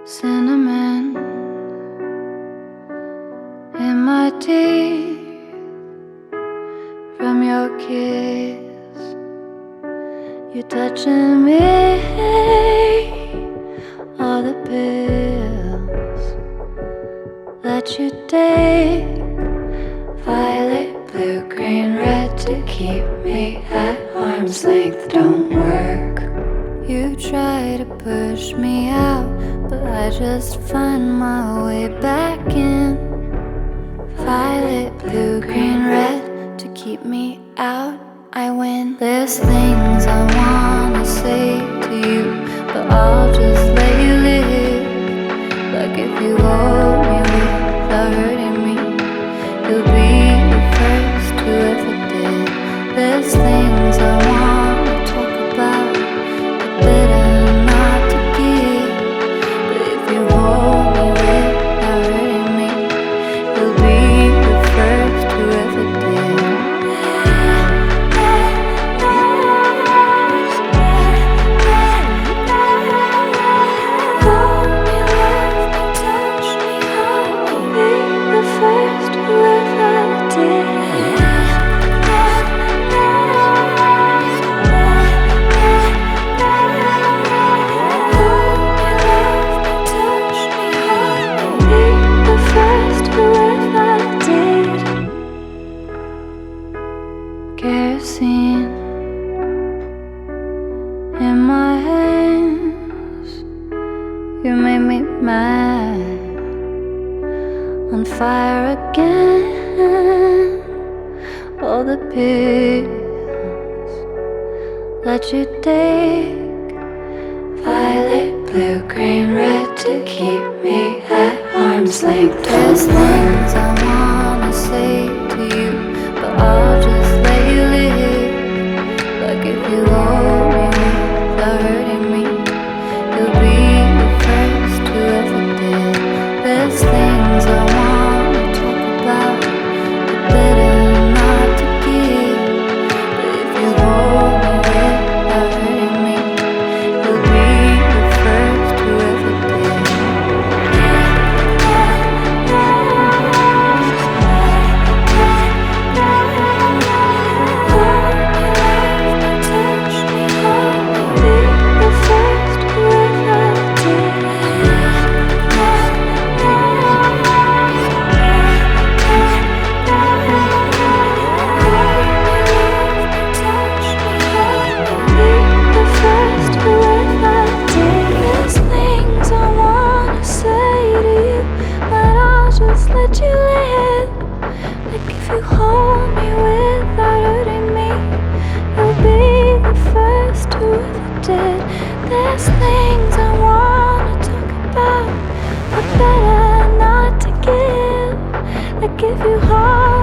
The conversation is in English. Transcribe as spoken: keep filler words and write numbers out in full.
cinnamon in my teeth from your kiss. You're touching me, all the pills that you take, violet, blue, green, red, to keep me at arm's length don't work. You try to push me out, but I just find my way back in. Violet, blue, green, red, to keep me out, I win. There's things I wanna say to you, but I'll just let you live. Like if you hold me without hurting me, you'll be the first who ever did. There's things I wanna talk about, but better not to give. But if you hold me without hurting me, you'll be the first who ever did. Hold me, love me, touch me, hold me, be the first who ever did. Kerosene in my hands, you made me mad, on fire again. All the pills that you take, violet, blue, green, red, to keep me at arm's length. There's things I wanna say to you, but I'll just let you live. Like if you hold me without hurting me, you'll be the first who ever did. There's things I wanna talk about, but better not to give. But if you hold me without hurting me, you'll be the first who ever did. Let you live. Like if you hold me without hurting me, you'll be the first who ever did. There's things I wanna talk about, but better not to give. Like if you hold